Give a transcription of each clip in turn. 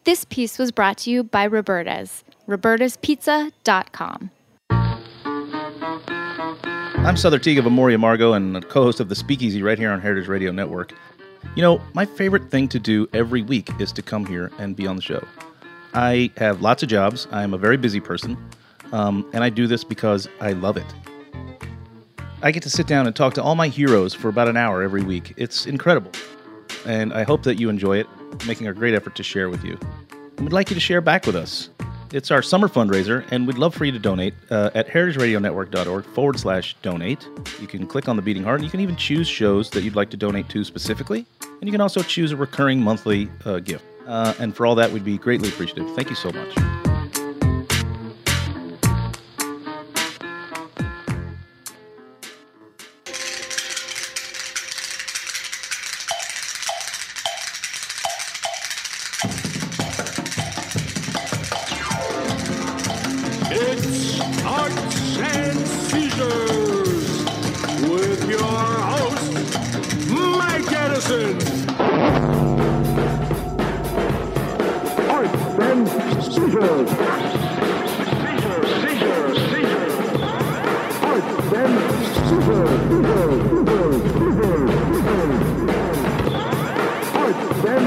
This piece was brought to you by Roberta's, robertaspizza.com. I'm Souther Teague of Amoria Margo and a co-host of The Speakeasy right here on Heritage Radio Network. You know, my favorite thing to do every week is to come here and be on the show. I have lots of jobs. I'm a very busy person, and I do this because I love it. I get to sit down and talk to all my heroes for about an hour every week. It's incredible, and I hope that you enjoy it, making a great effort to share with you. And we'd like you to share back with us. It's our summer fundraiser, and we'd love for you to donate at heritageradionetwork.org/donate. You can click on the beating heart, and you can even choose shows that you'd like to donate to specifically, and you can also choose a recurring monthly gift. And for all that, we'd be greatly appreciative. Thank you so much. It's Arts and Seizures with your host, Mike Edison. Arts and Seizures. Arts and Seizures. Arts and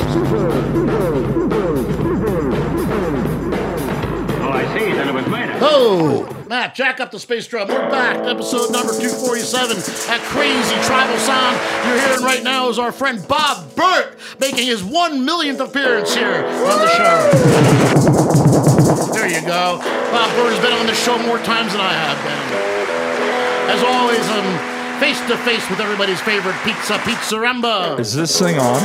Oh, I see. Then it was made. Oh, Matt, jack up the space drum. We're back. Episode number 247. That crazy tribal sound you're hearing right now is our friend Bob Burt making his 1 millionth appearance here on the show. There you go. Bob Burt has been on the show more times than I have been. As always, I'm face to face with everybody's favorite Pizzaramba. Is this thing on?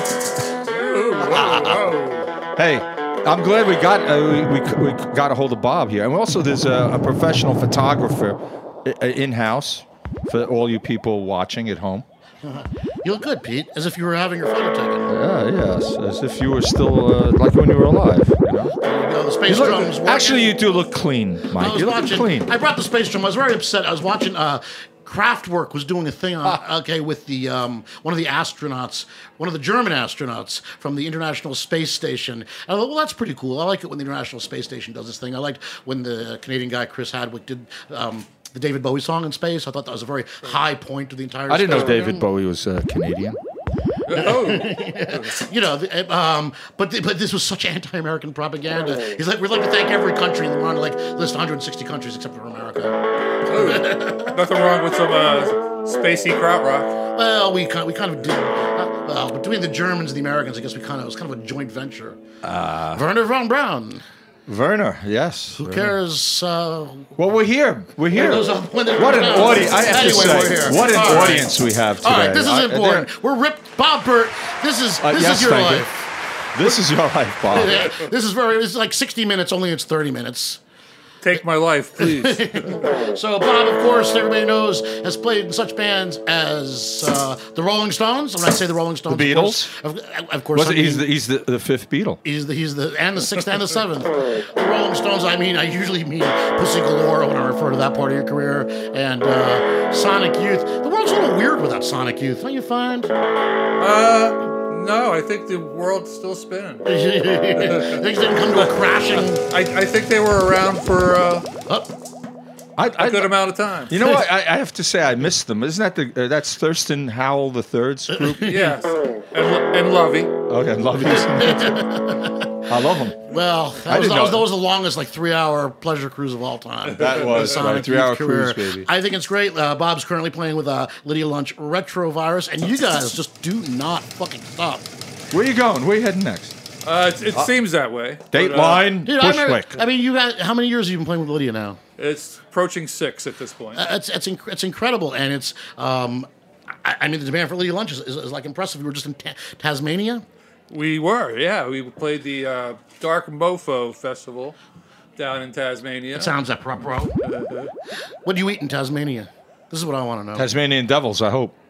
Hey, I'm glad we got we got a hold of Bob here, and also there's a professional photographer in-house for all you people watching at home. You look good, Pete, as if you were having your photo taken. Yes, as if you were still like when you were alive. You know? There you go. The space drum's working. Actually, you do look clean, Mike. You look clean. I brought the space drum. I was very upset. I was watching. Kraftwerk was doing a thing with the one of the astronauts, one of the German astronauts from the International Space Station. And I thought, well, that's pretty cool. I like it when the International Space Station does this thing. I liked when the Canadian guy Chris Hadwick did the David Bowie song in space. I thought that was a very high point of the entire. I didn't know David Bowie was Canadian. You know, but this was such anti-American propaganda. He's like, we'd like to thank every country, and we're on like list 160 countries except for America. Nothing wrong with some spacey krautrock. Well, we kind of did. Between the Germans and the Americans, I guess it was kind of a joint venture. Werner von Braun. Werner, yes. Who cares? Well, we're here. We're here. What an audience! I have to say, what an audience we have today. All right, this is important. We're ripped. Bob Burt. This is your life. This is your life, Bob. This is like 60 minutes. Only it's 30 minutes. Take my life, please. So Bob, of course, everybody knows, has played in such bands as the Rolling Stones. When I say the Rolling Stones, the Beatles, of course. He's the fifth Beatle. He's the and the sixth and the seventh. The Rolling Stones. I usually mean Pussy Galore when I refer to that part of your career, and Sonic Youth. The world's a little weird without Sonic Youth, don't you find? No, I think the world's still spinning. Things didn't come to a crashing. I think they were around for a good amount of time. You know what? I have to say I missed them. Isn't that that's Thurston Howell III's group? Yes, and Lovey. Okay, Lovey. I love them. Well, that was the longest 3-hour pleasure cruise of all time. That was a 3-hour cruise, baby. I think it's great. Bob's currently playing with Lydia Lunch Retrovirus, and you guys just do not fucking stop. Where are you going? Where are you heading next? It seems that way. Dateline, Bushwick. You got how many years have you been playing with Lydia now? It's approaching 6 at this point. It's incredible, and it's the demand for Lydia Lunch is impressive. We were just in Tasmania. We were, yeah. We played the Dark Mofo Festival down in Tasmania. It sounds proper. What do you eat in Tasmania? This is what I want to know. Tasmanian devils, I hope.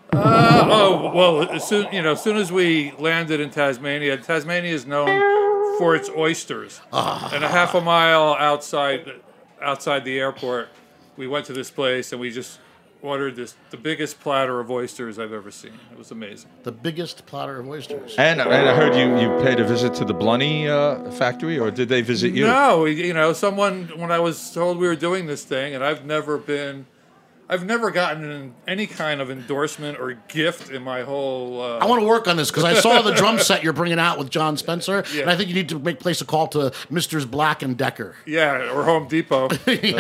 As soon as we landed in Tasmania, Tasmania is known for its oysters. And a half a mile outside the airport, we went to this place and we just ordered the biggest platter of oysters I've ever seen. It was amazing. The biggest platter of oysters. And I heard you paid a visit to the Blunny factory, or did they visit you? No, someone, when I was told we were doing this thing, and I've never gotten any kind of endorsement or gift in my whole... I want to work on this because I saw the drum set you're bringing out with John Spencer, Yeah. and I think you need to place a call to Misters Black and Decker. Yeah, or Home Depot.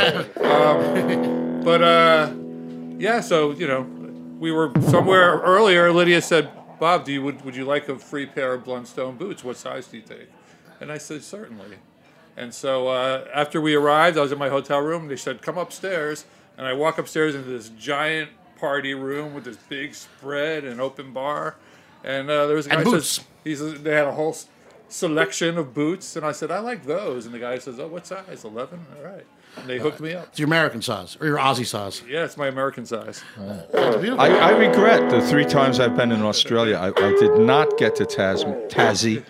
So, we were somewhere earlier. Lydia said, Bob, would you like a free pair of Blundstone boots? What size do you take? And I said, certainly. And so after we arrived, I was in my hotel room. They said, come upstairs. And I walk upstairs into this giant party room with this big spread and open bar. And there was a guy And who boots. says, they had a whole selection of boots. And I said, I like those. And the guy says, oh, what size? 11? All right. And they hooked me up. It's your American size or your Aussie size. Yeah, it's my American size. That's beautiful. I regret the 3 times I've been in Australia. I did not get to Tassie,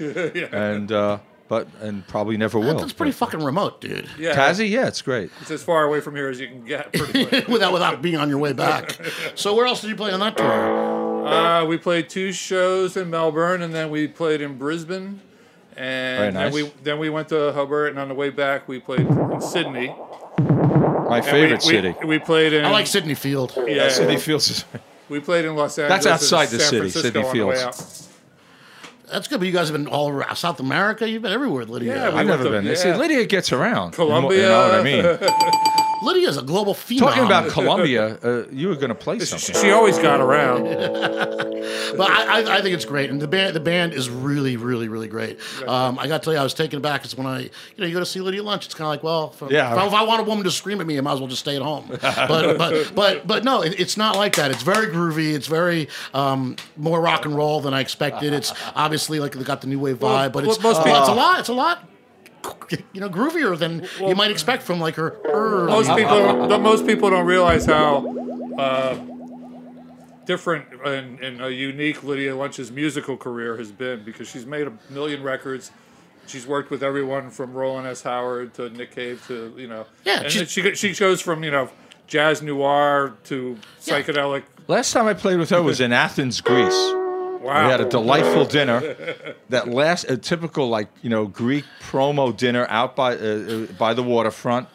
and probably never will. That's pretty fucking remote, dude. Yeah, Tassie, yeah, it's great. it's as far away from here as you can get. Pretty much. without being on your way back. So where else did you play on that tour? We played 2 shows in Melbourne, and then we played in Brisbane. And Very nice. then we went to Hobart, and on the way back we played in Sydney. My favorite city. We played in. I like Sydney Field. Yeah, City Fields. we played in Los Angeles. That's outside and the San city, Francisco Sydney on the way Fields. out. That's good, but you guys have been all around South America. You've been everywhere, Lydia. Yeah, we I've went never to- been. See, yeah. Lydia gets around. Colombia. You know what I mean? Lydia's a global phenom. Talking about Colombia, you were going to play something. She always got around. But I think it's great, and the band is really, really, really great. I got to tell you, I was taken aback. It's when you go to see Lydia lunch. It's kind of like, well, if I want a woman to scream at me, I might as well just stay at home. But no, it's not like that. It's very groovy. It's very more rock and roll than I expected. It's obviously like they got the new wave vibe, but it's most people- it's a lot. Groovier than you might expect from like her. Most people don't realize how different and unique Lydia Lunch's musical career has been, because she's made 1 million records. She's worked with everyone from Roland S. Howard to Nick Cave to Yeah, and she goes from jazz noir to psychedelic. Last time I played with her was in Athens, Greece. Wow. We had a delightful dinner. A typical Greek promo dinner out by the waterfront.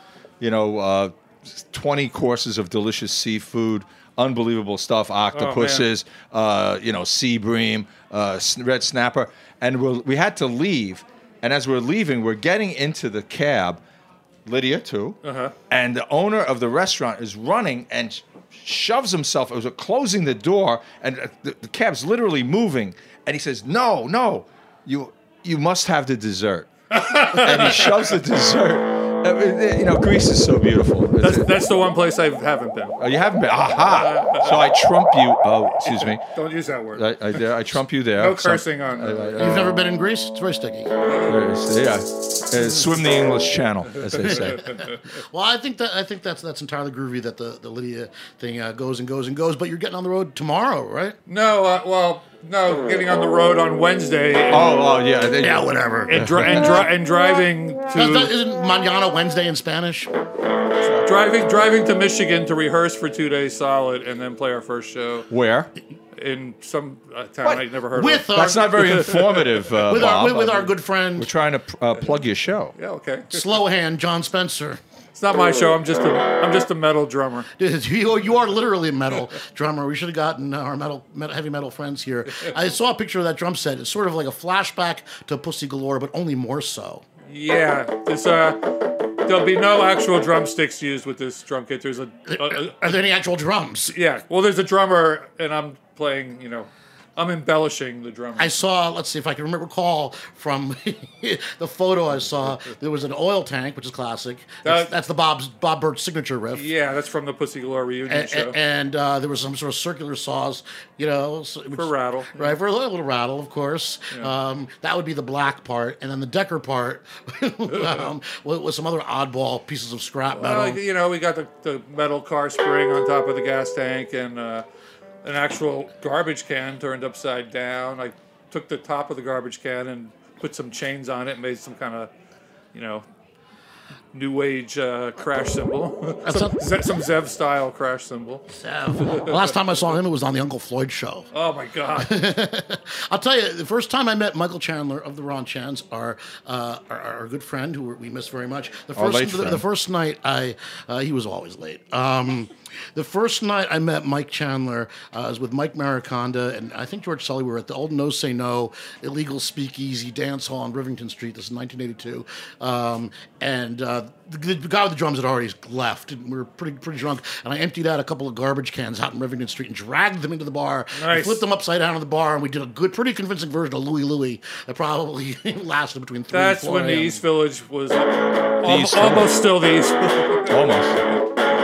20 courses of delicious seafood, unbelievable stuff, octopuses, sea bream, red snapper, and we had to leave. And as we're leaving, we're getting into the cab, Lydia too, and the owner of the restaurant is running and shoves himself. It was closing the door, and the cab's literally moving. And he says, "No, you must have the dessert." And he shoves the dessert. Greece is so beautiful. That's the one place I haven't been. Oh, you haven't been? Aha! So I trump you. Oh, excuse me. Don't use that word. I trump you there. No cursing on. You've never been in Greece? It's very sticky. Yeah. Swim the English Channel, as they say. Well, I think that's entirely groovy that the Lydia thing goes and goes and goes. But you're getting on the road tomorrow, right? No, getting on the road on Wednesday. Yeah. Whatever. And driving to Isn't Mañana Wednesday in Spanish? driving to Michigan to rehearse for 2 days solid, and then play our first show Where? in some town I'd never heard With of. That's not very informative, with Bob. our good We're friend trying to plug your show. Yeah, okay. slow hand John Spencer. It's not my show. I'm just a metal drummer. Dude, you are literally a metal drummer. We should have gotten our heavy metal friends here. I saw a picture of that drum set. It's sort of like a flashback to Pussy Galore, but only more so. Yeah, there'll be no actual drumsticks used with this drum kit. There's Are there any actual drums? there's a drummer, and I'm playing. I'm embellishing the drummer. I saw, let's see if I can recall from the photo I saw, there was an oil tank, which is classic. That's the Bob Burt signature riff. Yeah, that's from the Pussy Galore reunion show. And there was some sort of circular saws, For rattle. Right, for a little rattle, of course. Yeah. That would be the black part. And then the Decker part with some other oddball pieces of scrap metal. Well, we got the metal car spring on top of the gas tank, and an actual garbage can turned upside down. I took the top of the garbage can and put some chains on it and made some kind of, new age crash cymbal. That's some Zev style crash cymbal. The last time I saw him, it was on the Uncle Floyd show. Oh my God! I'll tell you, the first time I met Michael Chandler of the Ron Chans, our good friend who we miss very much. The first night he was always late. The first night I met Mike Chandler, I was with Mike Mariconda and I think George Sully. We were at the old No Say No illegal speakeasy dance hall on Rivington Street. This is 1982. The guy with the drums had already left, and we were pretty drunk. And I emptied out a couple of garbage cans out in Rivington Street and dragged them into the bar. Nice. Flipped them upside down in the bar, and we did a pretty convincing version of Louie Louie that probably lasted between 3 and 4 That's when the a.m. East Village was almost still the East. Almost.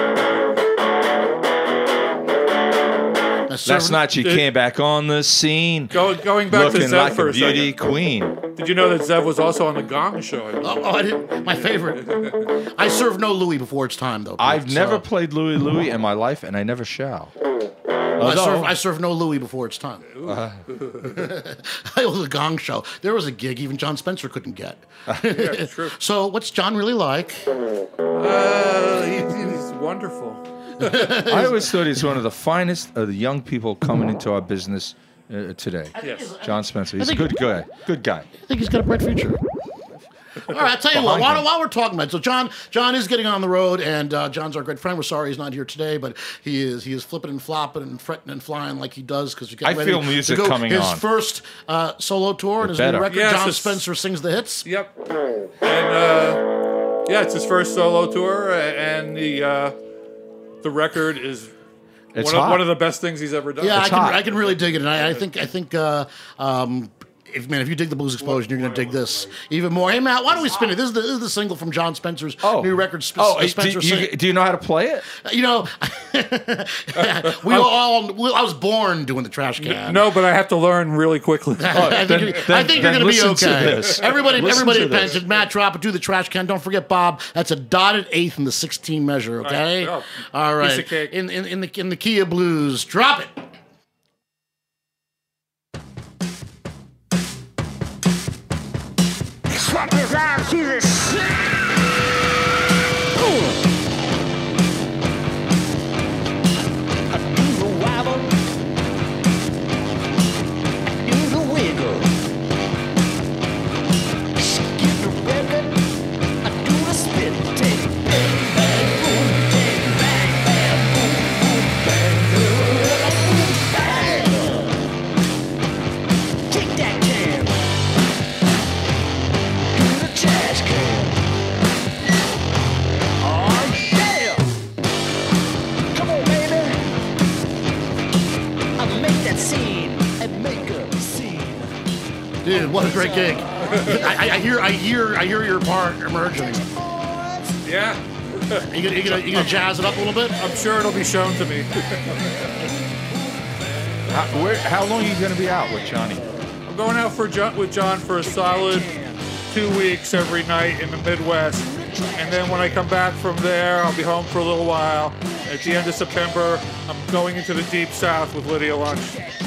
Last night she came back on the scene. Going back to looking Zev like for a a second. beauty queen. Did you know that Zev was also on the Gong Show? I didn't. My favorite. I served no Louis before its time, though. I've never played Louie Louie in my life, and I never shall. I served no Louis before its time. It was a Gong Show. There was a gig even John Spencer couldn't get. Yeah, true. So, what's John really like? He's wonderful. I always thought he's one of the finest of the young people coming into our business today. Yes. John Spencer. He's a good guy. Good guy. I think he's got a bright future. All right, I'll tell you what, while we're talking about it, so John is getting on the road, and John's our great friend. We're sorry he's not here today, but he is flipping and flopping and fretting and flying like he does because I feel music to go coming his on. first solo tour and his new record, Yes, John Spencer Sings the Hits. Yep. And it's his first solo tour, and the record is one of the best things he's ever done. Yeah, It's hot. I can really dig it, and I think if you dig the Blues Explosion, you're going to dig this even more. Hey, Matt, why don't we spin it? This is the single from John Spencer's new record. Spencer do you know how to play it? You know, I was born doing the trash can. No, but I have to learn really quickly. I think you're going to be okay. Everybody to attention. Matt, drop it. Do the trash can. Don't forget, Bob. That's a dotted eighth in the 16 measure. Okay. Right. All right. Piece of cake. In the key of blues, drop it. Check this out, Jesus. I do the wobble. I do the wiggle. Skip the record. I do the spit. Take bang, bang, boom, take bang, bang, boom, boom, bang. Take that can. Trash can. Oh yeah! Come on, baby. I'll make that scene and make a scene. Dude, what a great gig! I hear your part emerging. Yeah. You gonna jazz it up a little bit? I'm sure it'll be shown to me. How long are you going to be out with Johnny? I'm going out with John for a solid 2 weeks every night in the Midwest. And then when I come back from there, I'll be home for a little while. At the end of September, I'm going into the Deep South with Lydia Lunch.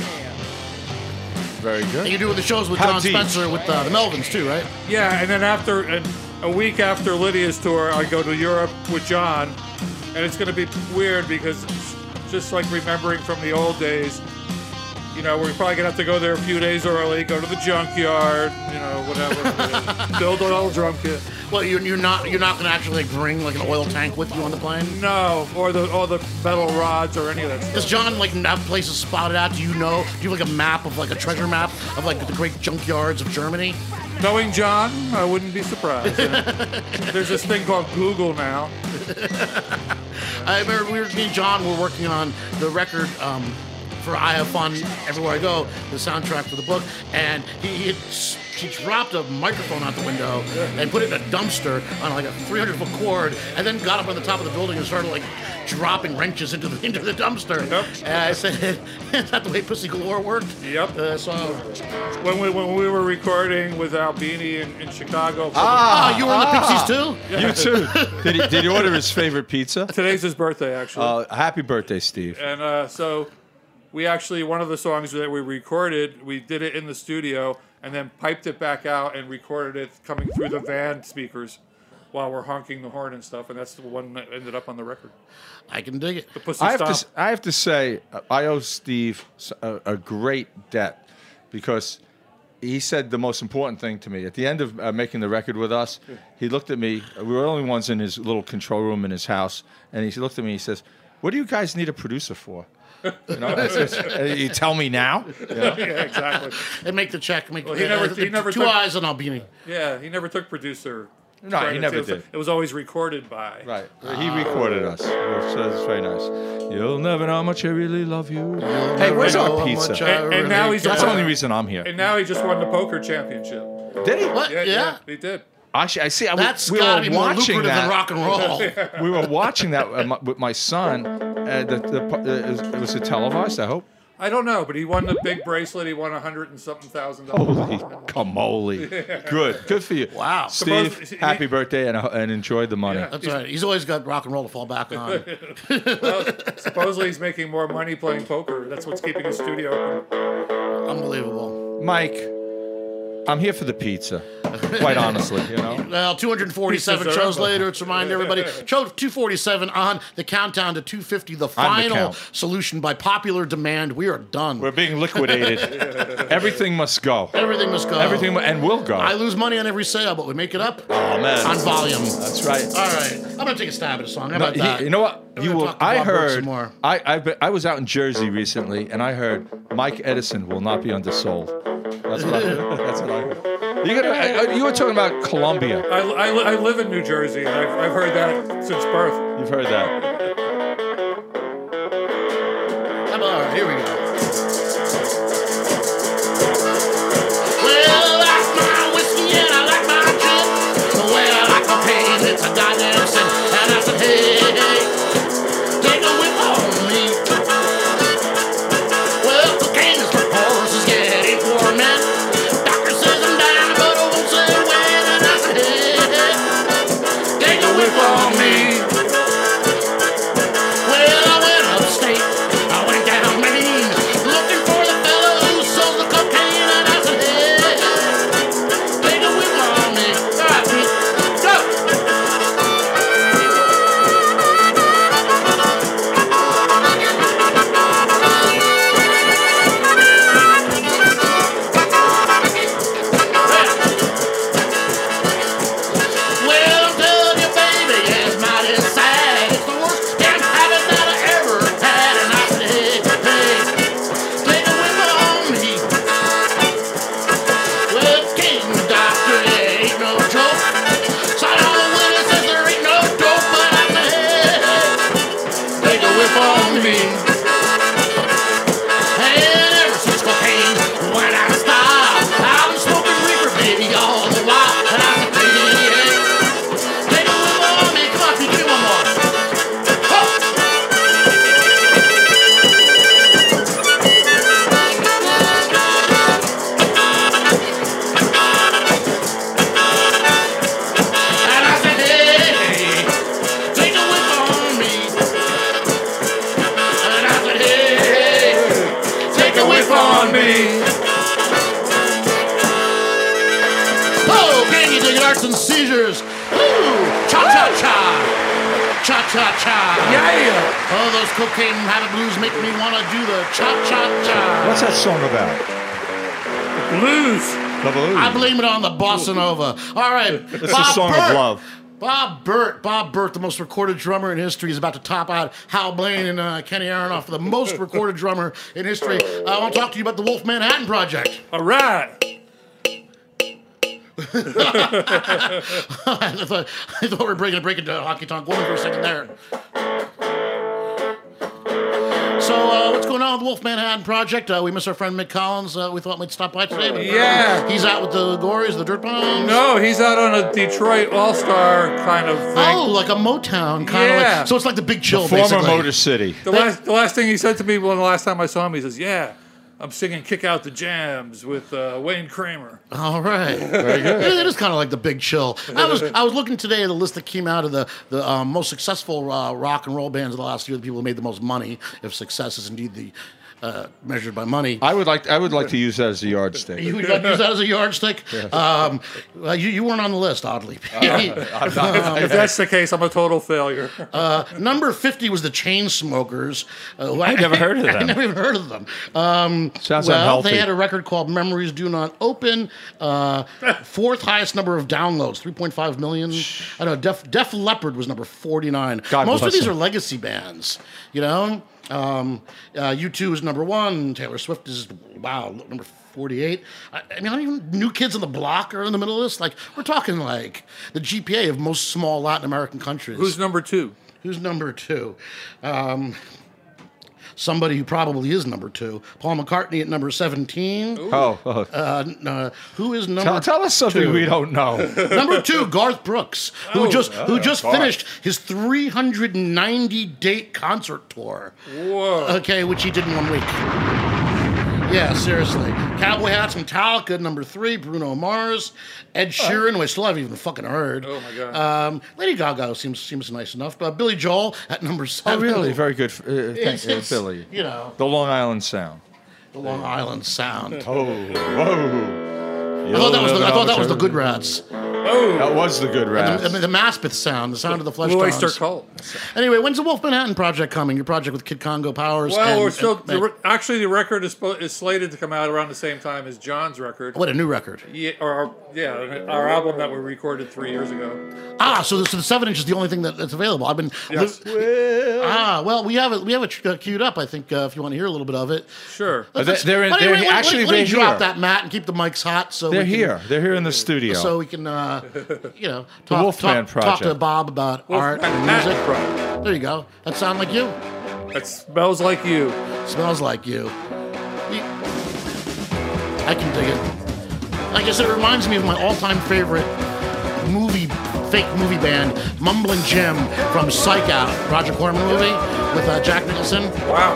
Very good. And you're doing the shows with How John deep? Spencer with the Melvins too, right? Yeah, and then a week after Lydia's tour, I go to Europe with John. And it's going to be weird because just like remembering from the old days, you know, we're probably going to have to go there a few days early, go to the junkyard, you know, whatever. Build an old drum kit. Well, you're not going to actually bring like an oil tank with you on the plane. No, or all the metal rods or any of that stuff. Does John like have places spotted out? Do you know? Do you have like a map of like a treasure map of like the great junkyards of Germany? Knowing John, I wouldn't be surprised. There's this thing called Google now. I remember me and John were working on the record for I Have Fun Everywhere I Go, the soundtrack for the book, and he dropped a microphone out the window and put it in a dumpster on like a 300-foot cord, and then got up on the top of the building and started like dropping wrenches into the dumpster. Yep. And I said, "Is that the way Pussy Galore worked?" Yep. So When we were recording with Albini in Chicago. you were in the Pixies too? You too. Did he order his favorite pizza? Today's his birthday, actually. Happy birthday, Steve. And so we actually, one of the songs that we recorded, we did it in the studio and then piped it back out and recorded it coming through the van speakers. while we're honking the horn and stuff, and that's the one that ended up on the record. I can dig it. The Pussy I Stomp. have to say, I owe Steve a great debt because he said the most important thing to me. At the end of making the record with us, he looked at me. We were the only ones in his little control room in his house, and he looked at me and he says, "What do you guys need a producer for?" You know, you tell me now. You know? Yeah, exactly. And make the check. Make Well, he never two took- eyes and I'll be. Yeah, he never took producer. No, he credits. never It was- did. It was always recorded by. Right. He recorded us. So it's very nice. You'll never know how much I really love you. Hey, where's know our how pizza? much And now he's That's the a- only reason I'm here. And now he just won the poker championship. Did he? What? Yeah. he did. Actually, I see. That's we got to were be more watching lucrative than that. rock and roll. We were watching that with my son. It was it televised? I hope. I don't know, but he won the big bracelet. He won $100 and something thousand. Holy camole! Good for you. Wow. Steve, Suppose- happy birthday and enjoy the money. Yeah. That's right. He's always got rock and roll to fall back on. Well, supposedly he's making more money playing poker. That's what's keeping his studio open. Unbelievable. Mike, I'm here for the pizza. Quite honestly, you know. Well, 247 Pizza shows Zero. later, it's reminding everybody. Show 247 on the countdown to 250, the On the final count. solution by popular demand. We are done. We're being liquidated. Everything must go. Everything must go. Everything and will go. I lose money on every sale, but we make it up Oh man. on volume. That's right. All right. I'm going to take a stab at a song. How No, about that? you know what? We're You gonna will. talk to I Bob Burke some heard. more. I was out in Jersey recently, and I heard Mike Edison will not be undersold. That's what I heard. That's what I heard. You were talking about Colombia. I live in New Jersey, and I've heard that since birth. You've heard that. All right, here we go. Well, I like my whiskey and I like my gin. The way I like my pain, it's a goddamn sin. And I said, hey, take a whip on me. Well, cocaine is for horses, yeah, it ain't for men. Doctor says I'm down, but I won't say when. And I said, hey, take a whip on me. Well, I went upstate. I went down Maine, looking for the fella who sold the cocaine, and I said, hey, take a whip on me. All right, Pete, go. Well, tell you, baby, it's mighty sad. It's the worst damn habit that I ever had. And I said, hey, take a whip on me. Well, King Doctor, it ain't no joke. Silent Willie says there ain't no dope, but I said, hey, take a whip on me. And ever since cocaine went out of style, I've been smoking reefer, baby, all the while. And I said, hey, take a whip on me. Come on, Pete, give me one more. Ho! And I said, hey, take a whip on me. And I said, hey, take a whip on me. Oh, can you dig it? Arts and seizures. Ooh, cha-cha-cha. Cha-cha-cha. Yeah. Oh, those cocaine habit blues make me want to do the cha-cha-cha. What's that song about? Blues. I blame it on the bossa nova. All right, It's a song of love. Bob Burt, the most recorded drummer in history, is about to top out Hal Blaine and Kenny Aronoff for the most recorded drummer in history. I want to talk to you about the Wolf Manhattan Project. All right. I thought we were breaking into honky tonk woman for a second there. So, what's going on with the Wolf Manhattan Project? We miss our friend Mick Collins. We thought we'd stop by today. But Yeah. he's out with the Gories, the Dirt Bombs. No, he's out on a Detroit All-Star kind of thing. Oh, like a Motown kind of Yeah. like. So it's like the Big Chill, Former basically. Motor City. The last thing he said to me when the last time I saw him, he says, "Yeah, I'm singing Kick Out the Jams with Wayne Kramer." All right, very good. It is kind of like the Big Chill. I was looking today at the list that came out of the most successful rock and roll bands of the last year, the people who made the most money, if success is indeed the measured by money. I would like to use that as a yardstick. You would use that as a yardstick? Well, you weren't on the list, oddly. If that's the case, I'm a total failure. Number 50 was the Chainsmokers. I never heard of them. I never even heard of them. Sounds well, unhealthy. they had a record called Memories Do Not Open. Fourth highest number of downloads, 3.5 million. I don't know, Def Leppard was number 49. God Most of bless these them. are legacy bands, you know? U2 is number 1. Taylor Swift is, number 48. I mean, not even New Kids on the Block are in the middle of this. Like, we're talking like the GPA of most small Latin American countries. Who's number 2? Who's number 2? Somebody who probably is number 2. Paul McCartney at number 17. Who is number Tell us something 2? we don't know. Number 2, Garth Brooks, who just finished his 390-date concert tour. Whoa. Okay, which he did in 1 week. Yeah, seriously. Cowboy Hats, Metallica, number 3. Bruno Mars, Ed Sheeran, who I still haven't even fucking heard. Oh my God. Lady Gaga seems nice enough. Billy Joel at number 7. Oh, really? Very good. Thank you, It's, Billy. you know, The Long Island Sound. the Long Island Sound. Oh, whoa. I thought that was the Good Rats. That was the Good Rats. The Maspeth sound, the sound of the flesh Blue Oyster tones. Cult. Anyway, when's the Wolf Manhattan project coming? Your project with Kid Congo Powers? Well, and- we're still and- actually the record is slated to come out around the same time as John's record. what, a new record? Yeah, our album that we recorded 3 years ago. So the 7-inch is the only thing that's available. I've been Yes. well, we have it queued up. I think if you want to hear a little bit of it. Sure. They're Why don't you- actually let me they're drop here. that mat and keep the mics hot. So They're we can- here. They're here in the studio. So we can, Wolfman talk to Project. Bob about art and music. There you go. That sound like you? That smells like you. Smells like you. I can dig it. Like I said, it reminds me of my all-time favorite fake movie band, Mumbling Jim from Psych Out, Roger Corman movie with Jack Nicholson. Wow.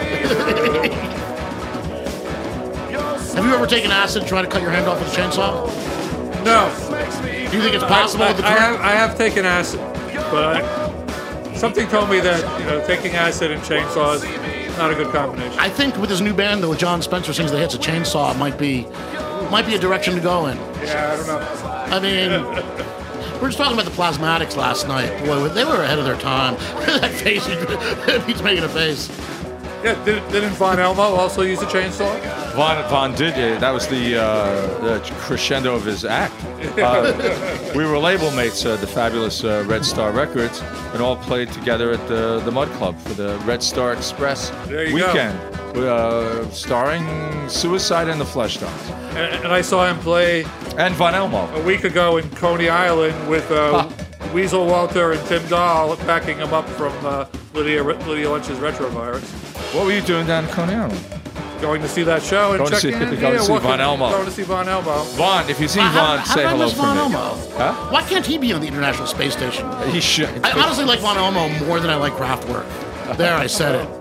Have you ever taken acid and tried to cut your hand off with a chainsaw? No. Do you think it's possible with the current? I have taken acid, but something told me that taking acid and chainsaws is not a good combination. I think with his new band, though, with John Spencer sings the hits, a chainsaw might be a direction to go in. Yeah, I don't know. I mean, we were just talking about the Plasmatics last night. Boy, they were ahead of their time. That face, he's making a face. Yeah, didn't Von Elmo also use a chainsaw? Von did it. That was the crescendo of his act. We were label mates at the fabulous Red Star Records and all played together at the Mud Club for the Red Star Express There you weekend. Starring Suicide and the Flesh Tones. And I saw him play And Von Elmo. a week ago in Coney Island with Weasel Walter and Tim Dahl backing him up from Lydia Lynch's Retrovirus. What were you doing down in Coney Island? Going to see that show and Going to see- checking in. going to see walking- Von Elmo. Going to see Von Elmo. Von, if you see Von, say how hello does for Von me. Elmo? Huh? Why can't he be on the International Space Station? He should. I honestly like Von Elmo more than I like Kraftwerk. There, I said it.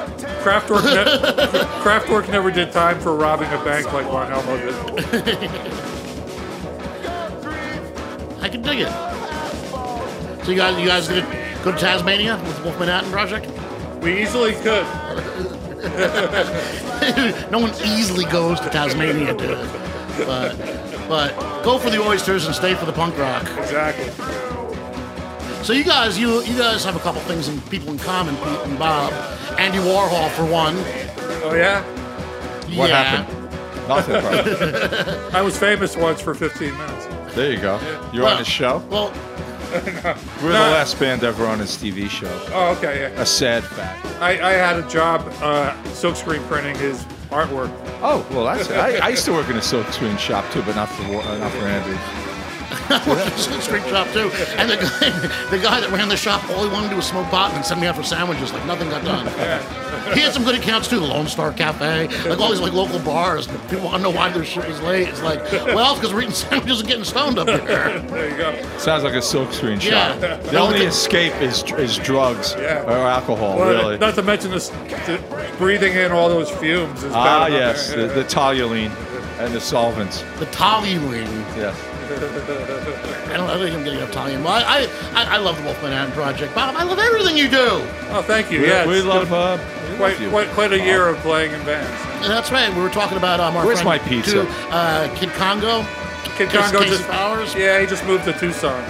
Kraftwerk never did time for robbing a bank like Von Elmo did. I can dig it. So you guys gonna go to Tasmania with the Wolf Manhattan Project? We easily could. No one easily goes to Tasmania to it. But go for the oysters and stay for the punk rock. Exactly. So you guys have a couple things and people in common, Pete and Bob. Andy Warhol for one. Oh yeah? What Yeah. happened? Nothing, bro. I was famous once for 15 minutes. There you go. You're on his show? Well, We're the last band ever on his TV show. Oh, okay, yeah. A sad fact. I had a job silkscreen printing his artwork. Oh, well, that's I used to work in a silk screen shop too, but not for Andy. I worked at a silk screen shop too. And the guy that ran the shop, all he wanted to do was smoke pot and send me out for sandwiches. Like nothing got done. He had some good accounts too. The Lone Star Cafe, like all these like local bars. People want to know why their shit was late. It's like, well, it's because we're eating sandwiches and getting stoned up here. There you go. Sounds like a silk screen Yeah. shop. The only escape is drugs Yeah. or alcohol, Well, really. not to mention this, breathing in all those fumes. Is Ah, bad enough. yes, the toluene and the solvents. The toluene. Yes. I don't think I'm getting Italian. Well, I love the Wolf Manhattan Project. Bob, I love everything you do. Oh, thank you. Yeah, we it's love been quite a year of playing in bands. And that's right. We were talking about our Where's friend my pizza? Kid Congo. Kid Congo Casey just Powers. Yeah, he just moved to Tucson.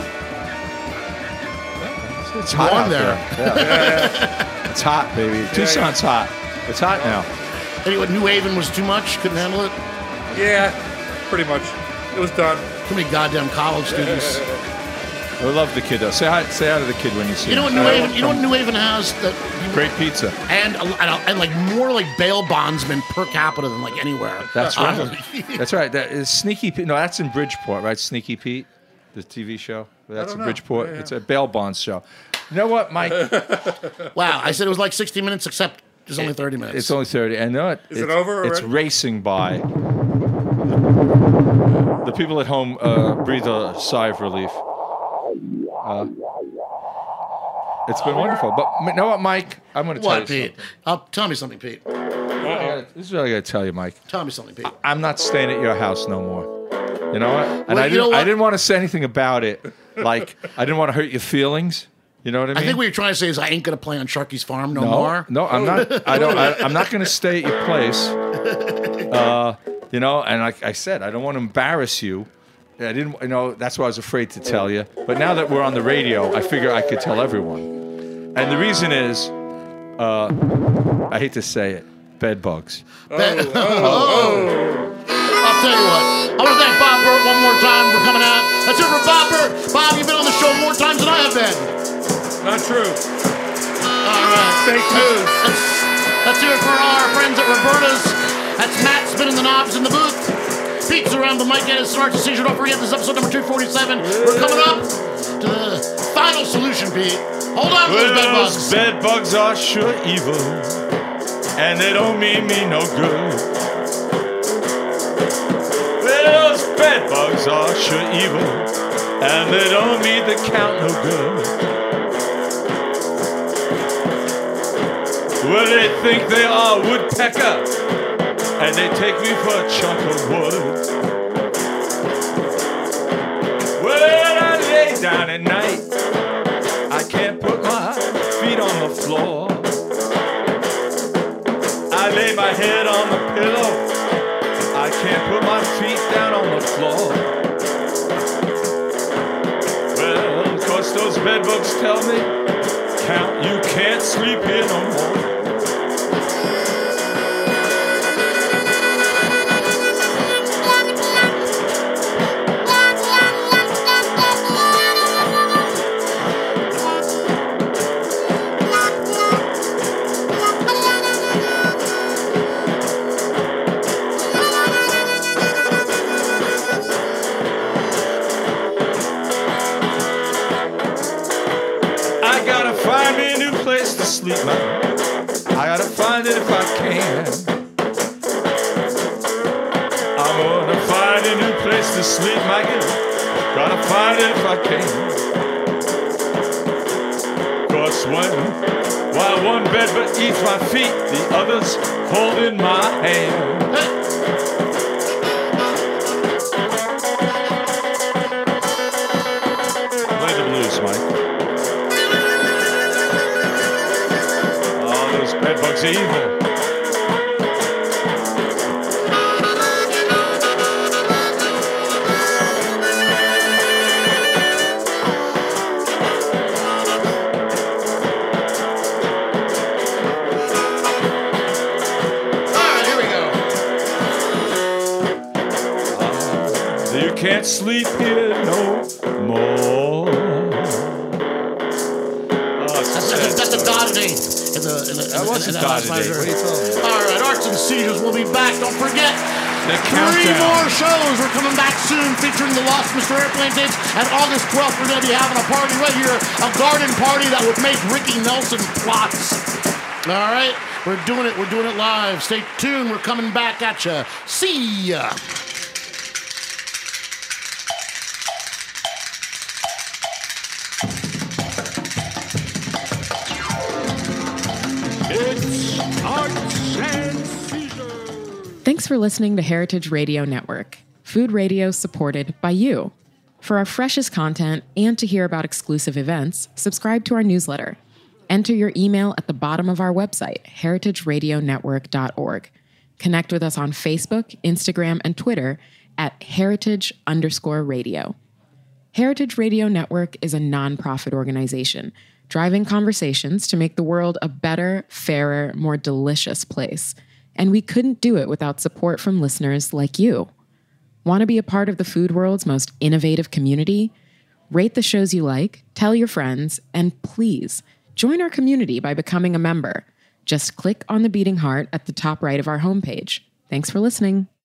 It's hot Warm out there. Yeah. It's hot, baby. Tucson's hot. It's hot now. Anyway, New Haven was too much. Couldn't handle it. Yeah, pretty much. It was done. Too many goddamn college students. I love the kid though. Say hi to the kid when you see You know him. what New Haven? You know what New Haven has that. Great pizza. And like more like bail bondsmen per capita than like anywhere. That's right. That's right. That is Sneaky Pete. No, that's in Bridgeport, right? Sneaky Pete, the TV show. That's in know. Bridgeport. Yeah. It's a bail bonds show. You know what, Mike? Wow, I said it was like 60 minutes, except it's only 30 minutes. It's only 30. And you know what? Is it over It's already? racing by. The people at home breathe a sigh of relief. It's been wonderful. But you know what, Mike? I'm going to tell you What, Pete? Tell me something, Pete. something. This is what I got to tell you, Mike. Tell me something, Pete. I'm not staying at your house no more. You know what? And Well, you know what? I didn't want to say anything about it. Like, I didn't want to hurt your feelings. You know what I mean? I think what you're trying to say is I ain't gonna play on Sharky's farm no more. No, I'm not. I'm not going to stay at your place. You know, and like I said, I don't want to embarrass you. I didn't. You know, that's why I was afraid to tell you. But now that we're on the radio, I figure I could tell everyone. And the reason is, I hate to say it, bed bugs. I'll tell you what. I want to thank Bob Burt one more time for coming out. That's it for Bob Burt. Bob, you've been on the show more times than I have been. Not true. All right. Fake news. Let's hear it for our friends at Roberta's. That's Matt spinning the knobs in the booth. Pete's around the mic and it starts to seizure. Don't forget, this is episode number 247. We're coming up to the final solution, Pete. Hold on to those bed bugs. Those bed bugs are sure evil, and they don't mean me no good. Well, those bed bugs are sure evil, and they don't mean the count no good. Well, they think they are a woodpecker, and they take me for a chunk of wood. When I lay down at night, I can't put my feet on the floor. I lay my head on the pillow, I can't put my feet down on the floor. Well, of course those bedbugs tell me, Count, you can't sleep here no more. Sleep, man. I gotta find it if I can. I'm gonna find a new place to sleep, Mikey. Gotta find it if I can. Cause while one bed but eats my feet, the other's holding my hand. Play the blues, Mike. Bedbugs are evil. Alright, here we go. You can't sleep here no more. That's a Doddy. That wasn't Doddy. What are you talking about? All right, Arts and Seizures will be back. Don't forget, The 3 countdown. more shows. We're coming back soon featuring the Lost Mr. Airplane tapes. And August 12th, we're going to be having a party right here, a garden party that would make Ricky Nelson plots. All right, we're doing it. We're doing it live. Stay tuned. We're coming back at you. See ya. Thanks for listening to Heritage Radio Network, food radio supported by you. For our freshest content and to hear about exclusive events, subscribe to our newsletter. Enter your email at the bottom of our website, heritageradionetwork.org. Connect with us on Facebook, Instagram, and Twitter at heritage_radio. Heritage Radio Network is a nonprofit organization driving conversations to make the world a better, fairer, more delicious place. And we couldn't do it without support from listeners like you. Want to be a part of the food world's most innovative community? Rate the shows you like, tell your friends, and please join our community by becoming a member. Just click on the beating heart at the top right of our homepage. Thanks for listening.